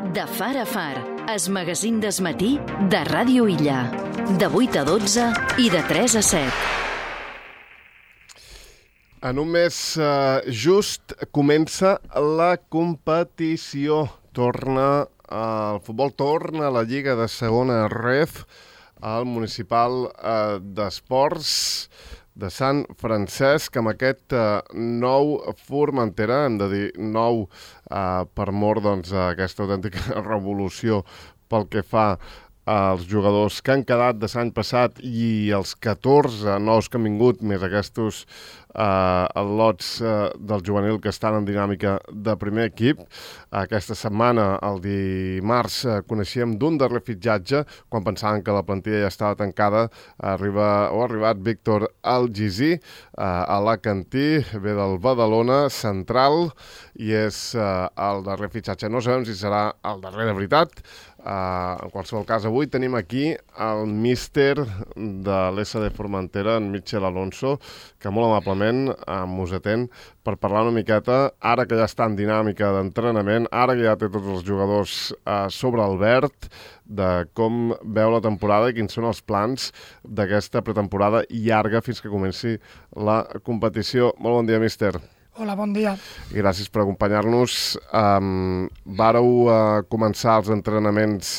De far a far, es magazín d'esmatí de Ràdio Illa. De 8 a 12 i de 3 a 7. En un mes just comença la competició. Torna el futbol, torna a la Lliga de Segona Ref, al Municipal d'Esports de Sant Francesc, amb aquest nou Formentera, hem de dir nou per mort d'aquesta autèntica revolució pel que fa als jugadors que han quedat de l'any passat i els 14 nous que han vingut, més aquests lots del juvenil que estan en dinàmica de primer equip. Aquesta setmana, el dimarts, coneixíem d'un darrer fitxatge, quan pensaven que la plantilla ja estava tancada. Ha arribat Víctor Algisi, alacantí, ve del Badalona, central, i és el darrer fitxatge. No sabem si serà el darrer de veritat. En qualsevol cas, avui tenim aquí el míster de l'SD Formentera, en Michel Alonso, que molt amablement mos atén per parlar una miqueta, ara que ja està en dinàmica d'entrenament, ara que ja té tots els jugadors sobre el verd, de com veu la temporada i quins són els plans d'aquesta pretemporada llarga fins que comenci la competició. Molt bon dia, míster. Hola, bon dia. Gràcies per acompanyar-nos. Vàreu començar els entrenaments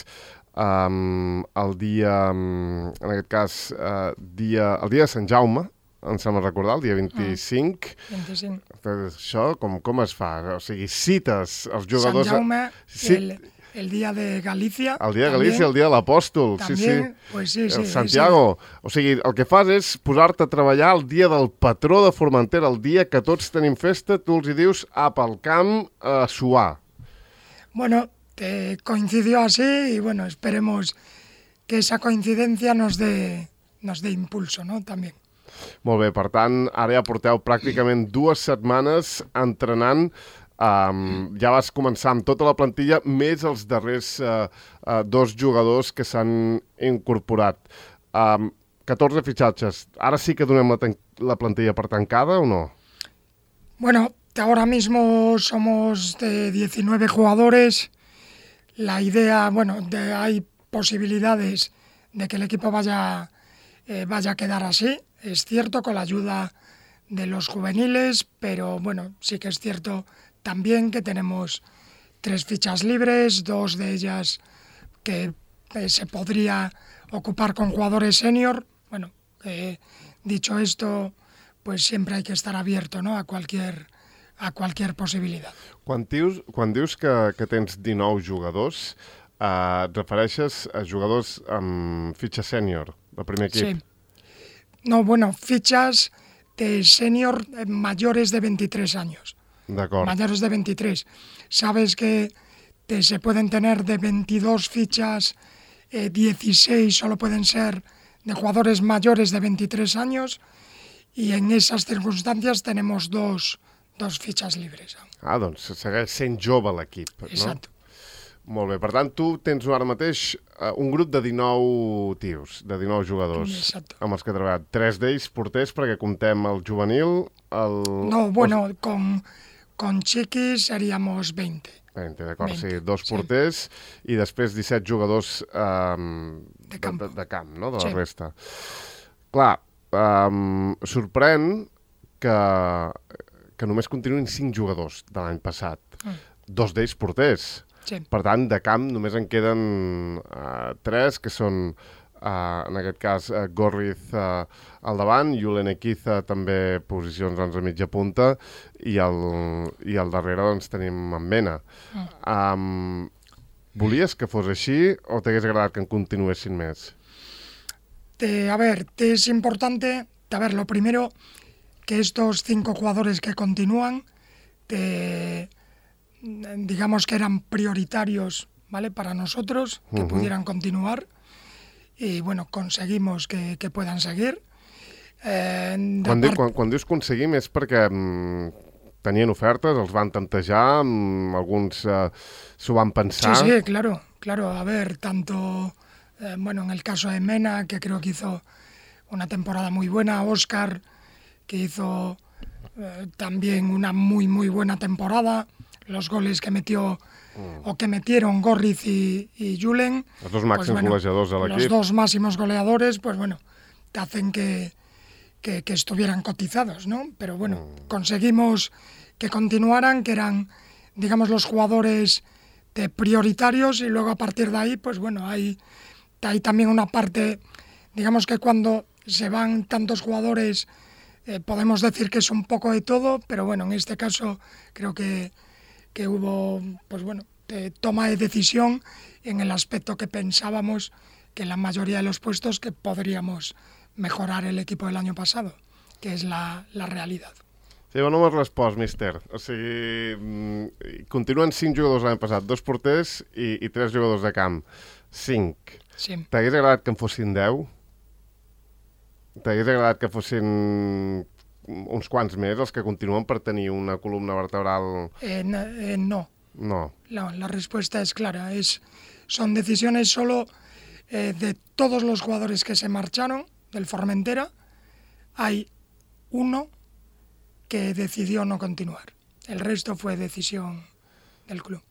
el dia, en aquest cas, el dia de Sant Jaume, em sembla recordar, el dia 25. 25. Això, com es fa? O sigui, cites els jugadors... Sant Jaume, el dia de Galícia. El dia de Galícia, el dia de l'Apòstol. Sí. Pues sí. El Santiago. Sí. O sigui, el que fas és posar-te a treballar el dia del patró de Formentera, el dia que tots tenim festa, tu els hi dius, pel camp a suar. Bueno, coincidió así y bueno, esperemos que esa coincidencia nos dé impulso, ¿no? También. Molt bé, per tant, ara ja porteu pràcticament 2 setmanes entrenant. Ja vas començar amb tota la plantilla, més els darrers 2 jugadors que s'han incorporat. 14 fitxatges. Ara sí que donem la plantilla per tancada o no? Bueno, ahora mismo somos de 19 jugadores. La idea, hay posibilidades de que el equipo vaya a quedar así. Es cierto, con la ayuda de los juveniles, pero bueno, sí que es cierto también que tenemos 3 fichas libres, 2 de ellas que se podría ocupar con jugadores senior. Bueno, dicho esto, pues siempre hay que estar abierto, ¿no? a cualquier possibilitat. Quan dius que tens 19 jugadors, et refereixes a jugadors amb fitxa sènior, del primer equip? Sí. No, fichas de senior mayores de 23 años. D'acord. Mayores de 23. Sabes que se pueden tener de 22 fichas, 16 solo pueden ser de jugadores mayores de 23 años, y en esas circunstancias tenemos dos fichas libres. Doncs segueix sent jove l'equip, no? Exacte. Molt bé, per tant, tu tens ara mateix un grup de 19 tios, de 19 jugadors. Exacte. Amb els que he treballat. 3 d'ells porters, perquè comptem el juvenil, con chiquis seríamos 20. 20, d'acord, 20, sí, 2 porters, sí. I després 17 jugadors de camp, no?, de la resta. Clar, sorprèn que només continuïn 5 jugadors de l'any passat. 2 d'ells porters. Sí. Per tant, de camp només en queden 3, que són, en aquest cas, Gorriz al davant, Julen Equiza també posicions a mitja punta, i al darrere tenim en Mena. Volies que fos així o t'hagués agradat que en continuessin més? Es importante, lo primero, que estos 5 jugadores que continúan, digamos que eran prioritarios, ¿vale?, para nosotros, que pudieran continuar, y bueno, conseguimos que puedan seguir. Quan dius conseguim és perquè tenien ofertes, els van tantejar, alguns s'ho van pensar... Sí, claro, tanto, en el caso de Mena, que creo que hizo una temporada muy buena, Óscar, que hizo también una muy, muy buena temporada, los goles que metió o que metieron Gorriz y Julen. Els dos màxims golejadors de l'equip. Los dos máximos goleadores, pues bueno, te hacen que estuvieran cotizados, ¿no? Pero bueno, conseguimos que continuaran, que eran, digamos, los jugadores prioritarios, y luego a partir de ahí, pues bueno, hay también una parte, digamos que cuando se van tantos jugadores, podemos decir que es un poco de todo, pero bueno, en este caso creo que hubo, pues bueno, toma de decisión en el aspecto que pensábamos que en la mayoría de los puestos que podríamos mejorar el equipo del año pasado, que és la realitat. Sí, no m'has respost, míster. O sigui, continuen 5 jugadors l'any passat, 2 porters i 3 jugadors de camp. 5. Sí. T'hagués agradat que en fossin 10? T'hagués agradat que fossin uns quants més, els que continuen per tenir una columna vertebral? No. No. La respuesta es clara. Son decisiones solo de todos los jugadores que se marcharon del Formentera. Hay uno que decidió no continuar. El resto fue decisión del club.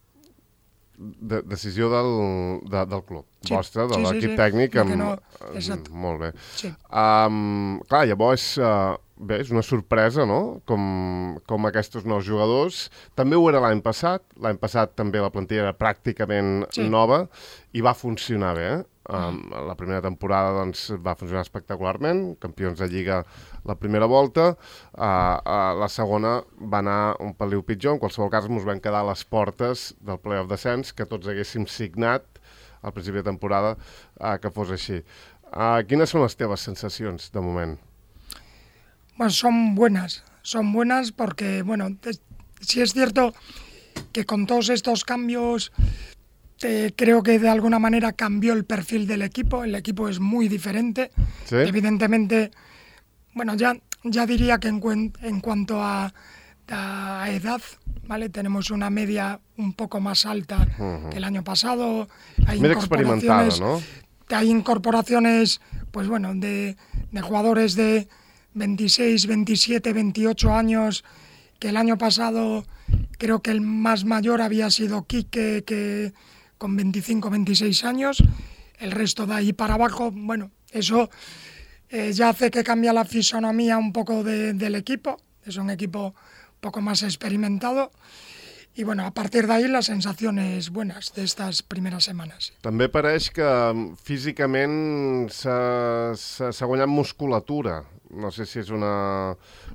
Decisió del club, sí, vostre, de sí, l'equip sí, tècnic. Exacte. Molt bé. Sí. Clar, llavors, bé, és una sorpresa, no?, com aquests nous jugadors. També ho era l'any passat també la plantilla era pràcticament nova i va funcionar bé. La primera temporada doncs, va funcionar espectacularment, campions de Lliga la primera volta, la segona va anar un peliu pitjor, en qualsevol cas ens vam quedar a les portes del play-off descens, que tots haguéssim signat al principi de temporada que fos així. Quines són les teves sensacions de moment? Bueno, son buenas porque, bueno, sí es cierto que con todos estos cambios creo que de alguna manera cambió el perfil del equipo. El equipo es muy diferente. ¿Sí? Evidentemente, bueno, ya diría que en cuanto a edad, ¿vale? Tenemos una media un poco más alta que el año pasado. Hay experimentada, ¿no? Hay incorporaciones, pues bueno, de jugadores de 26, 27, 28 años, que el año pasado creo que el más mayor había sido Quique, que con 25, 26 años, el resto de ahí para abajo, bueno, eso ya hace que cambie la fisonomía un poco del equipo, es un equipo un poco más experimentado, i bueno, a partir d'ahí les sensacions buenas d'estes primeres setmanes. També pareix que físicament s'ha guanyat musculatura. No sé si és una...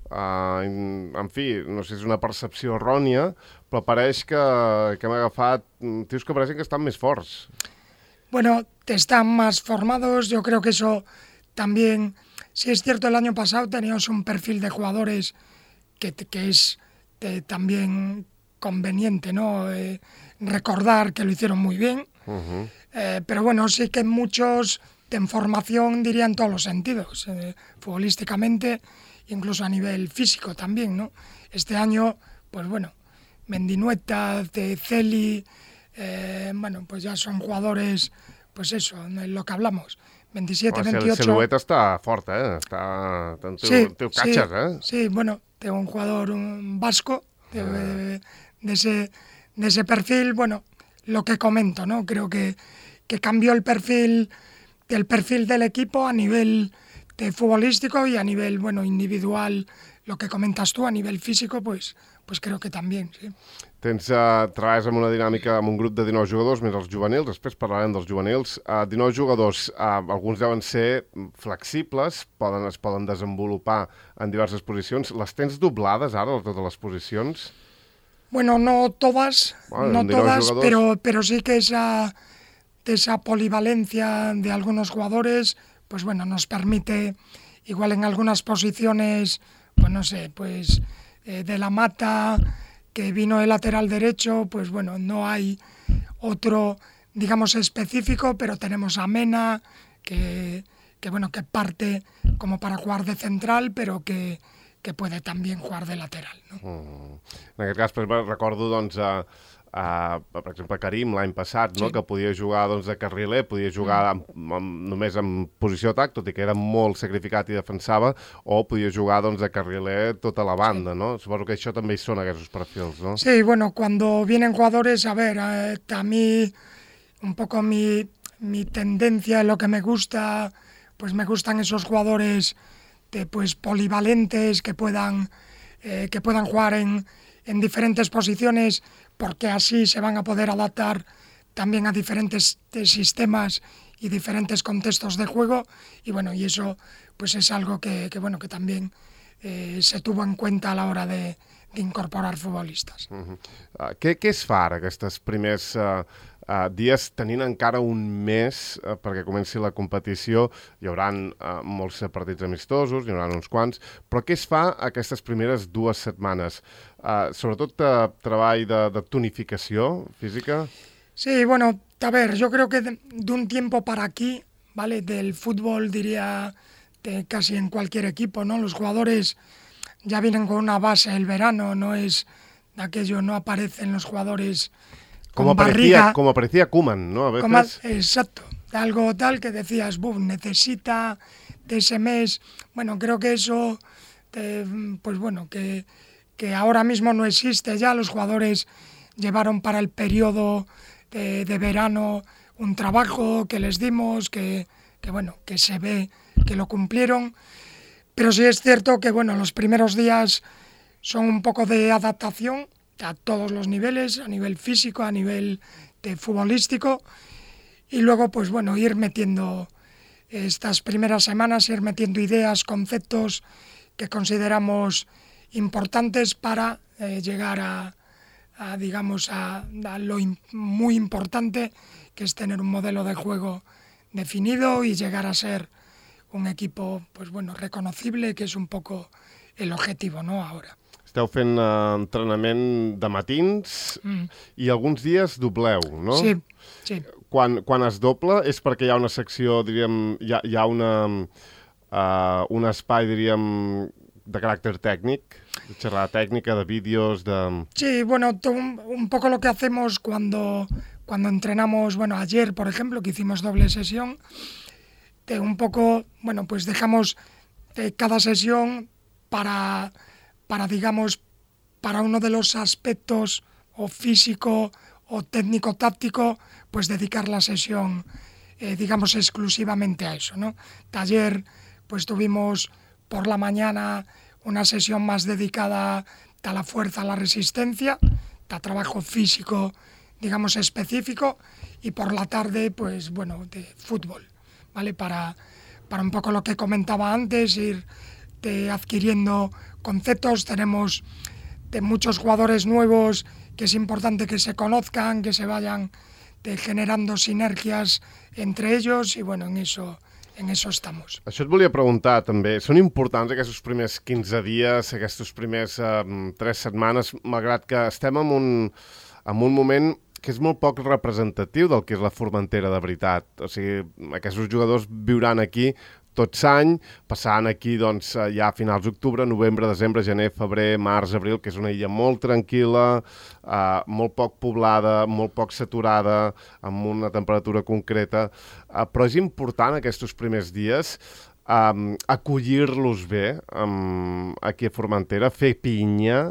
en fi, no sé si és una percepció errònia, però pareix que hem agafat tios que pareixen que estan més forts. Bueno, están más formados, yo creo que eso también... Sí es cierto, el año pasado teníamos un perfil de jugadores que es también conveniente, ¿no? Recordar que lo hicieron muy bien, pero bueno, sí que muchos en formación, diría, en todos los sentidos, futbolísticamente, incluso a nivel físico también, ¿no? Este año, pues bueno, Mendinueta, Celi, bueno, pues ya son jugadores, pues eso, en lo que hablamos, 27, 28... El Silueta està fort, Teu catxes, Sí, bueno, tengo un jugador vasco de ese perfil, bueno, lo que comento, ¿no? Creo que cambió el perfil del equipo a nivel futbolístico y a nivel, bueno, individual, lo que comentas tú, a nivel físico, pues creo que también, sí. Treballes amb una dinàmica, amb un grup de 19 jugadors, més els juvenils, després parlarem dels juvenils. 19 jugadors, alguns deuen ser flexibles, es poden desenvolupar en diverses posicions. Les tens doblades ara, totes les posicions? Bueno, no todas, pero sí que esa polivalencia de algunos jugadores, pues bueno, nos permite, igual en algunas posiciones, pues no sé, pues de la Mata, que vino de lateral derecho, pues bueno, no hay otro, digamos, específico, pero tenemos a Mena, que bueno, que parte como para jugar de central, pero que puede también jugar de lateral, no? En aquest cas, recordo, doncs, per exemple, Karim l'any passat, no? Que podia jugar doncs, de carriler, podia jugar només en posició d'atac, tot i que era molt sacrificat i defensava, o podia jugar doncs, de carriler tota la banda, ¿no? Supongo que això també hi són aquests perfils, ¿no? Sí, bueno, cuando vienen jugadores, a ver, a mí un poco mi tendencia, lo que me gusta, pues me gustan esos jugadores pues polivalentes que puedan jugar en diferentes posiciones, porque así se van a poder adaptar también a diferentes sistemas y diferentes contextos de juego, y bueno, y eso pues es algo que también se tuvo en cuenta a la hora de incorporar futbolistes. Què es fa ara aquests primers dies, tenint encara un mes perquè comenci la competició? Hi haurà molts partits amistosos, hi haurà uns quants, però què es fa aquestes primeres 2 setmanes? Sobretot treball de tonificació física? Sí, bueno, a ver, yo creo que de un tiempo para aquí, ¿vale? Del fútbol, diría, casi en cualquier equipo, ¿no? Los jugadores ya vienen con una base el verano, no es aquello, no aparecen los jugadores con barriga. Como aparecía Koeman, ¿no? A veces. Exacto, algo tal que decías, necesita de ese mes. Bueno, creo que eso, pues bueno, que ahora mismo no existe ya. Los jugadores llevaron para el periodo de verano un trabajo que les dimos, que se ve que lo cumplieron. Pero sí es cierto que los primeros días son un poco de adaptación a todos los niveles, a nivel físico, a nivel futbolístico, y luego pues ir metiendo estas primeras semanas, ir metiendo ideas, conceptos que consideramos importantes para llegar a lo muy importante, que es tener un modelo de juego definido y llegar a ser un equipo reconocible, que és un poco el objetivo, ¿no? Ahora. Esteu fent entrenament de matins i alguns dies dobleu, no? Sí. Quan es dobla és perquè hi ha una secció, diríem, hi ha un espai, diríem, de caràcter tècnic, de xerrada tècnica, de vídeos, de... Sí, un poco lo que hacemos cuando entrenamos, ayer, por ejemplo, que hicimos doble sesión, un poco, pues dejamos cada sesión para uno de los aspectos o físico o técnico-táctico, pues dedicar la sesión, exclusivamente a eso, ¿no? Ayer, pues tuvimos por la mañana una sesión más dedicada a la fuerza, a la resistencia, a trabajo físico, específico, y por la tarde, pues de fútbol, ¿vale? Para un poco lo que comentaba antes, ir adquiriendo conceptos. Tenemos muchos jugadores nuevos que es importante que se conozcan, que se vayan generando sinergias entre ellos, y en eso estamos. Això et volia preguntar també, són importants aquests primers 15 dies, aquests primers 3 setmanes, malgrat que estem en un moment que és molt poc representatiu del que és la Formentera de veritat. O sigui, aquests jugadors viuran aquí tot l'any, passant aquí ja a finals d'octubre, novembre, desembre, gener, febrer, març, abril, que és una illa molt tranquil·la, molt poc poblada, molt poc saturada, amb una temperatura concreta, però és important aquests primers dies acollir-los bé aquí a Formentera, fer pinya,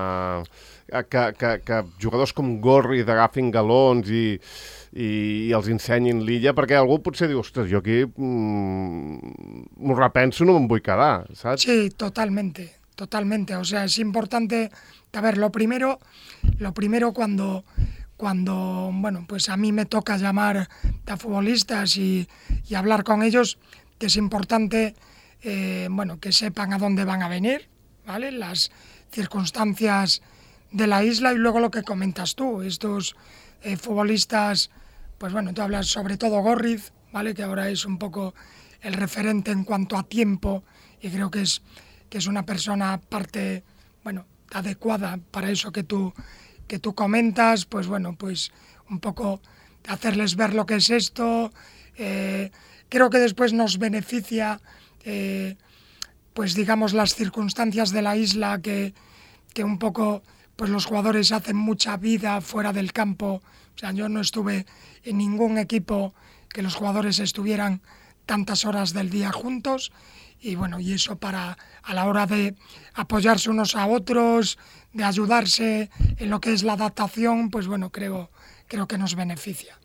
que jugadors com Gorri agafin galons i els ensenyin l'illa, perquè algú potser diu, ostres, jo aquí m'ho repenso, no me'n vull quedar, saps? Sí, totalmente. O sea, es importante, a ver, lo primero cuando pues a mí me toca llamar a futbolistas y hablar con ellos, que es importante que sepan a dónde van a venir, ¿vale? Las circunstancias de la isla, y luego lo que comentas tú, estos futbolistas, pues tú hablas sobre todo Gorriz, ¿vale? Que ahora es un poco el referente en cuanto a tiempo, y creo que es una persona aparte, adecuada para eso que tú comentas, pues pues un poco hacerles ver lo que es esto. Creo que después nos beneficia, pues las circunstancias de la isla, que un poco pues los jugadores hacen mucha vida fuera del campo. O sea, yo no estuve en ningún equipo que los jugadores estuvieran tantas horas del día juntos, y bueno, y eso a la hora de apoyarse unos a otros, de ayudarse en lo que es la adaptación, pues bueno, creo que nos beneficia.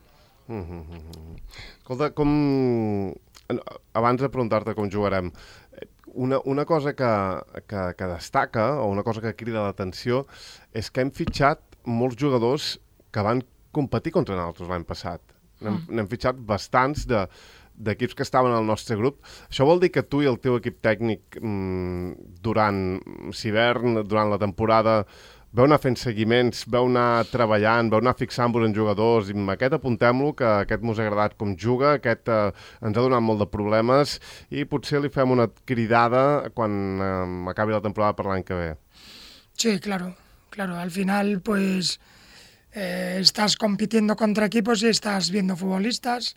Escolta, abans de preguntar-te com jugarem, una cosa que destaca, o una cosa que crida l'atenció, és que hem fitxat molts jugadors que van competir contra nosaltres l'any passat. N'hem fitxat bastants d'equips que estaven al nostre grup. Això vol dir que tu i el teu equip tècnic durant l'hivern, durant la temporada, veu anar fent seguiments, veu anar treballant, veu anar fixant-vos en jugadors, i aquest apuntem-lo, que aquest mos ha agradat com juga, aquest ens ha donat molt de problemes, i potser li fem una cridada quan acabi la temporada per l'any que ve. Sí, claro. Al final, pues, estás compitiendo contra equipos y estás viendo futbolistas.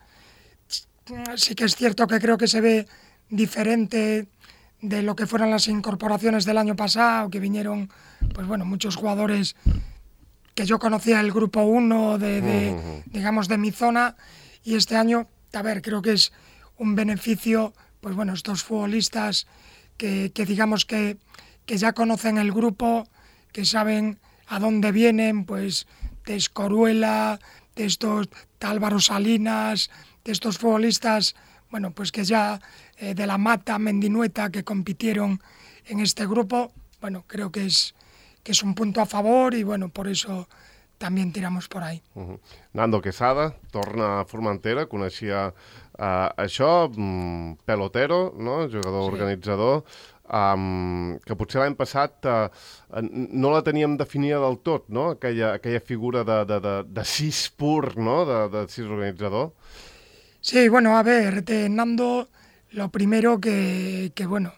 Sí que es cierto que creo que se ve diferente de lo que fueron las incorporaciones del año pasado, que vinieron, pues bueno, muchos jugadores que yo conocía el grupo 1 digamos, de mi zona, y este año, a ver, creo que es un beneficio, pues bueno, estos futbolistas que digamos que ya conocen el grupo, que saben a dónde vienen, pues de Escoruela, de estos de Álvaro Salinas, de estos futbolistas, bueno, pues que ya de La Mata, Mendinueta, que compitieron en este grupo, bueno, creo que es un punto a favor, y bueno, por eso también tiramos por ahí. Nando Quesada torna a Formentera, coneixia això, pelotero, no? Jugador organitzador, que potser l'any passat no la teníem definida del tot, no? Aquella figura de sis pur, no? De sis organitzador. Sí, bueno, a ver, de Nando, lo primero que bueno,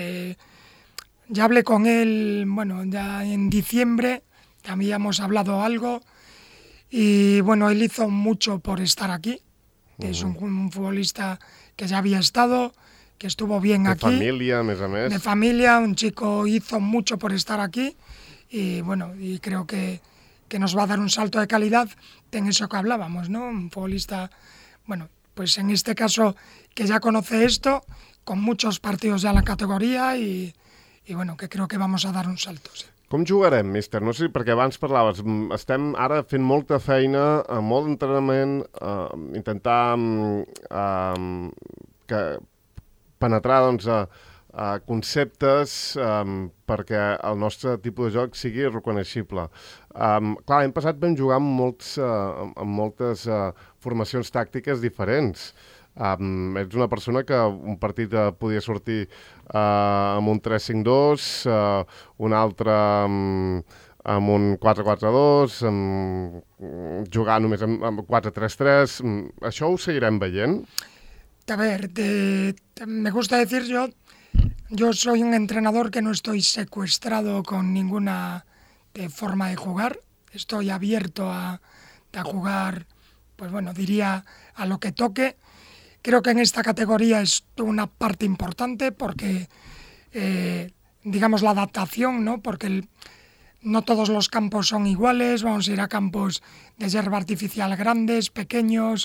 ya hablé con él, bueno, ya en diciembre, también hemos hablado algo, y bueno, él hizo mucho por estar aquí. Es un futbolista que ya había estado, que estuvo bien aquí. De familia, a més. De familia, un chico hizo mucho por estar aquí, y bueno, y creo que nos va a dar un salto de calidad en eso que hablábamos, ¿no? Un futbolista, bueno, pues en este caso que ya conoce esto, con muchos partidos ya en la categoría, y bueno, que creo que vamos a dar un salto. Sí. Com jugarem, míster? No sé, perquè abans parlaves, estem ara fent molta feina, molt d'entrenament, intentar penetrar doncs, a conceptes perquè el nostre tipus de joc sigui reconeixible. Clar, l'any passat vam jugar amb moltes formacions tàctiques diferents. Ets una persona que un partit podia sortir amb un 3-5-2, un altre amb un 4-4-2, jugar només amb 4-3-3. Això ho seguirem veient? A ver, me gusta decir yo soy un entrenador que no estoy secuestrado con ninguna forma de jugar. Estoy abierto a jugar, pues bueno, diría a lo que toque. Creo que en esta categoría es una parte importante porque, digamos, la adaptación, ¿no? Porque no todos los campos son iguales, vamos a ir a campos de hierba artificial grandes, pequeños,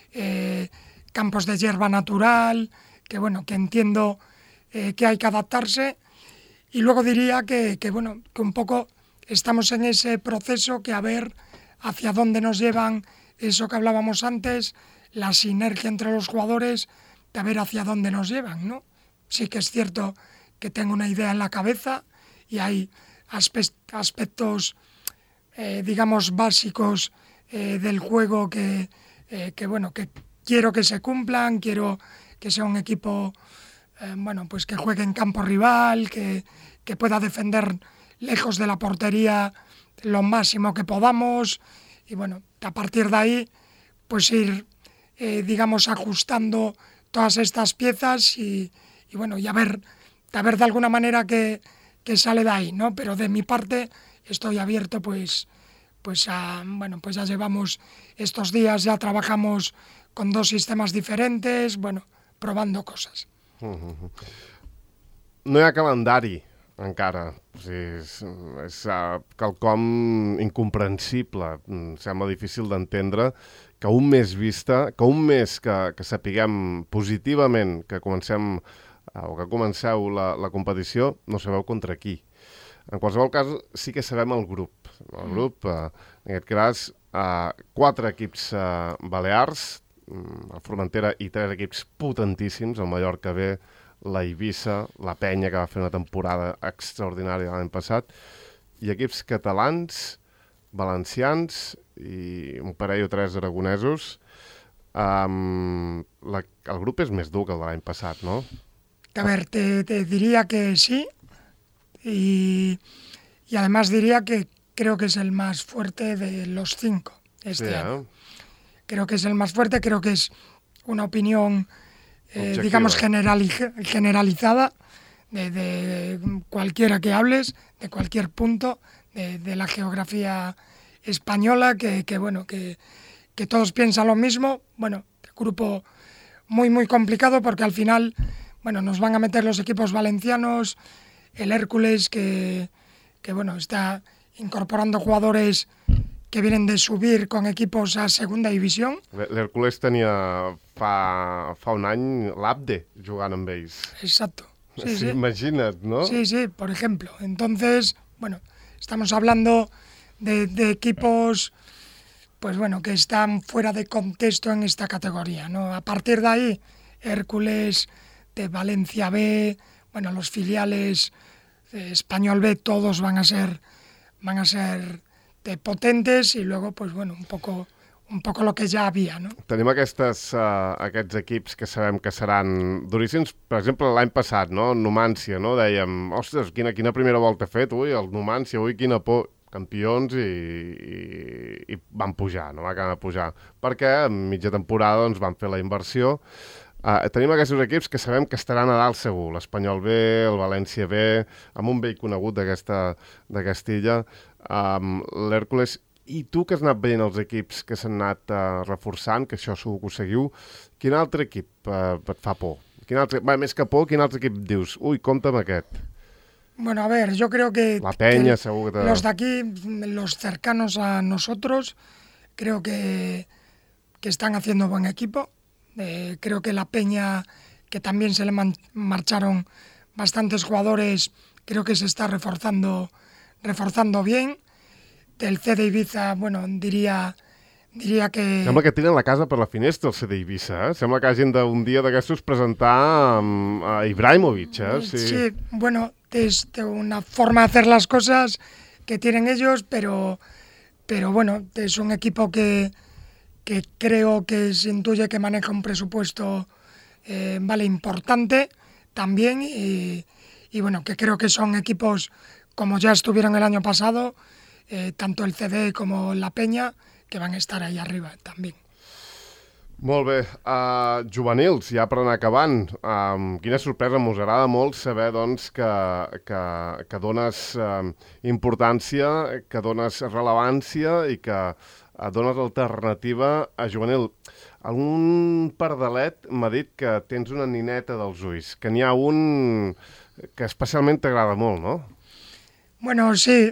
campos de hierba natural, que bueno, que entiendo que hay que adaptarse. Y luego diría que bueno, que un poco estamos en ese proceso, que a ver hacia dónde nos llevan, eso que hablábamos antes, la sinergia entre los jugadores, de ver hacia dónde nos llevan, ¿no? Sí que es cierto que tengo una idea en la cabeza y hay aspectos, digamos, básicos del juego que bueno, que quiero que se cumplan, quiero que sea un equipo, bueno, pues que juegue en campo rival, que pueda defender lejos de la portería lo máximo que podamos, y bueno, a partir de ahí, pues ir digamos, ajustando todas estas piezas y bueno, y a ver de alguna manera qué sale de ahí, ¿no? Pero de mi parte estoy abierto, pues bueno, pues ya llevamos estos días, ya trabajamos con 2 sistemas diferentes, bueno, probando cosas. No hi ha calendari encara. O sigui, és quelcom incomprensible. Sembla difícil d'entendre que un mes vista, que un mes que sapiguem positivament que comencem o que comenceu la competició, no sabeu contra qui. En qualsevol cas, sí que sabem el grup. El grup, en aquest cas, 4 equips balears, el Formentera i 3 equips potentíssims, el Mallorca B, la Eivissa, la Penya, que va fer una temporada extraordinària l'any passat, i equips catalans, valencians i un parell o 3 aragonesos. El grup és més dur que el de l'any passat, no? A ver, te diría que sí, y además diría que creo que es el más fuerte de los 5 este año. Creo que es el más fuerte, creo que es una opinión, digamos, generalizada de cualquiera que hables, de cualquier punto de la geografía española, que todos piensan lo mismo. Bueno, grupo muy, muy complicado porque al final, nos van a meter los equipos valencianos, el Hércules que está incorporando jugadores que vienen de subir con equipos a segunda división. L'Hércules tenia fa un any l'Abde jugant amb ells. Exacto. Sí. Imagina't, ¿no? Sí, por ejemplo. Entonces, estamos hablando de equipos que están fuera de contexto en esta categoría, ¿no? A partir de ahí, Hércules, de Valencia B, los filiales Español B, todos van a ser potentes, y luego un poco lo que ja havia, no? Tenim aquests equips que sabem que seran duríssims. Per exemple, l'any passat, no? Numància, no? Dèiem, ostres, quina primera volta ha fet, el Numància, quina por, campions, i van pujar, no? Va acabar pujar, perquè a mitja temporada van fer la inversió. Tenim aquests equips que sabem que estaran a dalt segur, l'Espanyol B, el València B, amb un vell conegut de Castilla, l'Hèrcules. I tu, que has anat veient els equips que s'han anat reforçant, que això segur que ho seguiu, quin altre equip et fa por? Més que por, quin altre equip dius? Ui, compta amb aquest. A ver, yo creo que la Peña, seguro que los de aquí, los cercanos a nosotros, creo que están haciendo buen equipo. Creo que la Peña, que también se le marcharon bastantes jugadores, creo que se está reforzando bien. Del CD Ibiza, diría que... Sembla que tiren la casa per la finestra, el CD Ibiza, eh? Sembla que hagin d'un dia d'aquestos presentar a Ibrahimovic, eh? Sí, es una forma de hacer las cosas que tienen ellos, pero es un equipo que creo que se intuye que maneja un presupuesto importante también, y que creo que son equipos como ya estuvieron el año pasado, tanto el CD como la Peña, que van a estar ahí arriba també. Molt bé. Juvenils, ja per anar acabant, quina sorpresa, m'us agrada molt saber doncs, que dones importància, que dones rellevància i que dones alternativa a juvenil. Algun pardalet m'ha dit que tens una nineta dels ulls, que n'hi ha un que especialment t'agrada molt, no? Sí,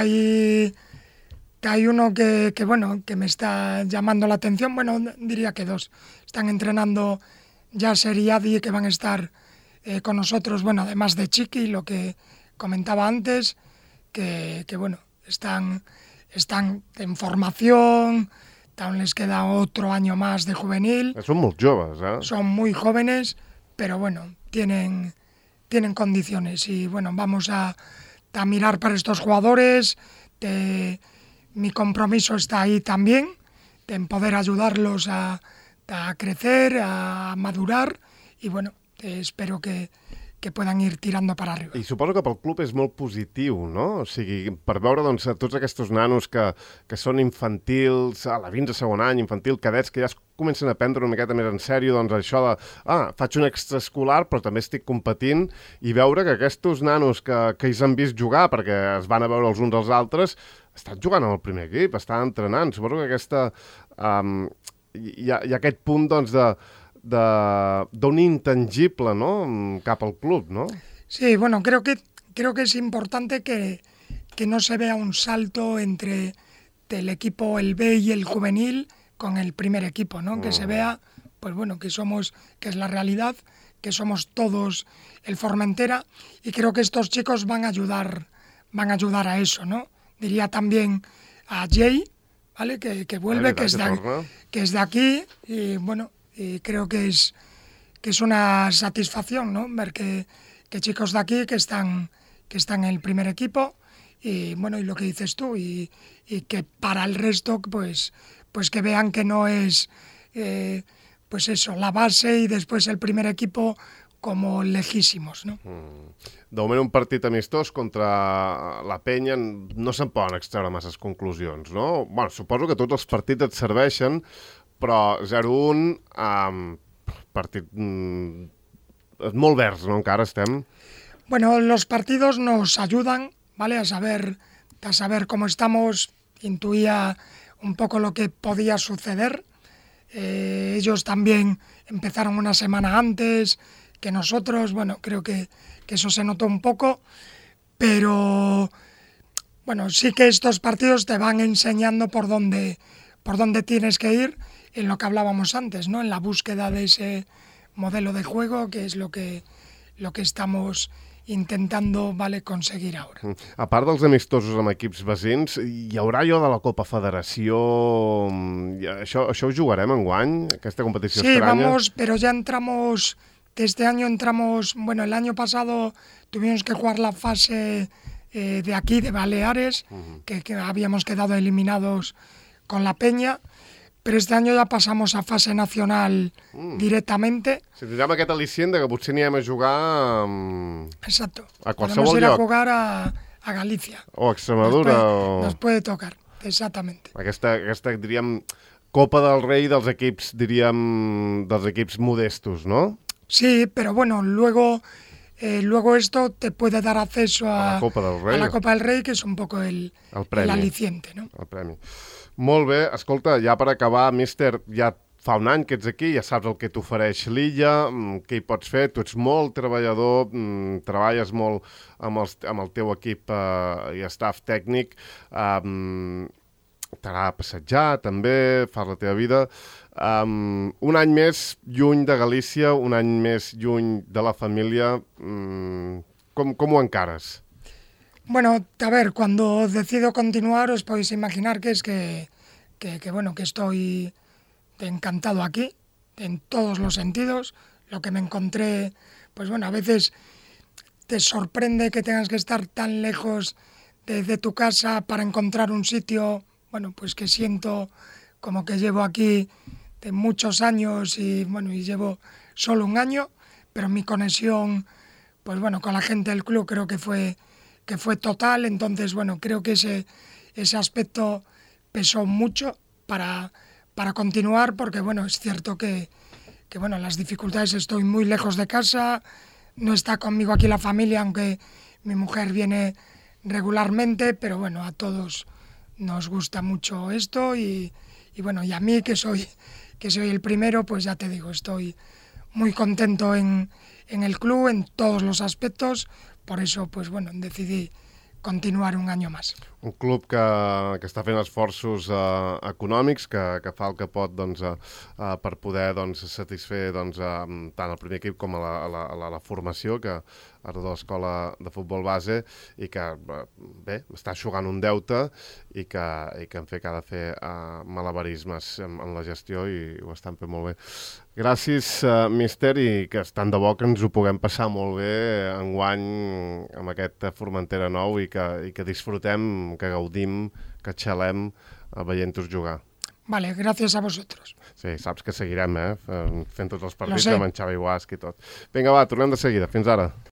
hay uno que me está llamando la atención. Diría que 2. Están entrenando ya Serie A y que van a estar con nosotros, además de Chiqui, lo que comentaba antes, que están en formación, aún les queda otro año más de juvenil. Son muy joves, ¿eh? Son muy jóvenes, pero tienen condiciones, y vamos a mirar para estos jugadores. Mi compromiso está ahí también, en poder ayudarlos a crecer, a madurar, y espero que puedan ir tirando para arriba. I suposo que pel club és molt positiu, no? O sigui, per veure tots aquests nanos que són infantils, a la 20 segon any, infantil, cadets, que ja es comencen a prendre una miqueta més en sèrio, doncs això de, faig un extraescolar, però també estic competint, i veure que aquests nanos que ells han vist jugar, perquè es van a veure els uns als altres, estan jugant amb el primer equip, estan entrenant. Suposo que hi ha aquest punt, doncs, d'un intangible, no?, cap al club, no? Sí, creo que creo que es importante que no se vea un salto entre el equipo, el B y el juvenil con el primer equipo, ¿no? Que se vea, pues bueno, que es la realidad, que somos todos el Formentera, y creo que estos chicos van a ayudar a eso, ¿no? Diría también a Jay, ¿vale? Que vuelve, que es de aquí, y bueno, y creo que es una satisfacción, ¿no? Ver que chicos de aquí que están en el primer equipo, y bueno, y lo que dices tú, y que para el resto pues que vean que no es pues eso, la base y después el primer equipo como lejísimos, no? De moment un partit amistós contra la Penya no se'n poden extreure masses conclusions, no? Bueno, suposo que tots els partits et serveixen, però 0-1, partit molt verds, no? Encara estem... Bueno, los partidos nos ayudan, ¿vale? A saber cómo estamos. Intuía un poco lo que podía suceder. Ellos también empezaron una semana antes que nosotros. Bueno, creo que eso se notó un poco. Pero, bueno, sí que estos partidos te van enseñando por dónde tienes que ir, en lo que hablábamos antes, ¿no? En la búsqueda de ese modelo de juego, que es lo que estamos intentando, vale, conseguir ara. A part dels amistosos amb equips vecins, hi haurà allò de la Copa Federació... Això ho jugarem enguany, aquesta competició estranya? Sí, vamos, pero ya entramos... Este año entramos... Bueno, el año pasado tuvimos que jugar la fase de aquí, de Baleares, que habíamos quedado eliminados con la Peña, però este any ja passamos a fase nacional directamente. Si tindrem aquest al·licient que potser anirem a jugar Exacto. A qualsevol lloc. Podemos ir a jugar a Galicia. O a Extremadura. Nos puede tocar, exactamente. Aquesta, diríem, Copa del Rei dels equips, diríem, dels equips modestos, ¿no? Sí, pero bueno, luego esto te puede dar acceso a la Copa del Rei. A la Copa del Rei, que es un poco el aliciente, ¿no? El premi. Molt bé. Escolta, ja per acabar, míster, ja fa un any que ets aquí, ja saps el que t'ofereix l'illa, què hi pots fer, tu ets molt treballador, treballes molt amb el teu equip i staff tècnic, t'agrada passejar també, fas la teva vida. Un any més lluny de Galícia, un any més lluny de la família, com ho encares? Bueno, a ver, cuando decido continuar os podéis imaginar que es que estoy encantado aquí, en todos los sentidos. Lo que me encontré, pues bueno, a veces te sorprende que tengas que estar tan lejos de tu casa para encontrar un sitio, bueno, pues que siento como que llevo aquí de muchos años y bueno, y llevo solo un año, pero mi conexión, pues bueno, con la gente del club creo que fue total. Entonces, bueno, creo que ese aspecto pesó mucho para continuar, porque, bueno, es cierto que bueno, las dificultades, estoy muy lejos de casa, no está conmigo aquí la familia, aunque mi mujer viene regularmente, pero bueno, a todos nos gusta mucho esto y bueno, y a mí que soy el primero, pues ya te digo, estoy muy contento en el club, en todos los aspectos. Por eso, pues bueno, decidí continuar un any més. Un club que està fent esforços econòmics, que fa el que pot per poder satisfer tant el primer equip com a la formació, que ara de l'escola de futbol base, i que bé, està eixugant un deute i que en fi que ha de fer malabarismes en la gestió i ho estan fent molt bé. Gràcies, míster, i que tant de bo que ens ho puguem passar molt bé enguany amb aquest Formentera nou i que disfrutem, que gaudim, que xalem veient-vos jugar. Vale, gracias a vosotros. Sí, saps que seguirem, fent tots els partits amb en Xavi Guasc i tot. Vinga, va, tornem de seguida. Fins ara.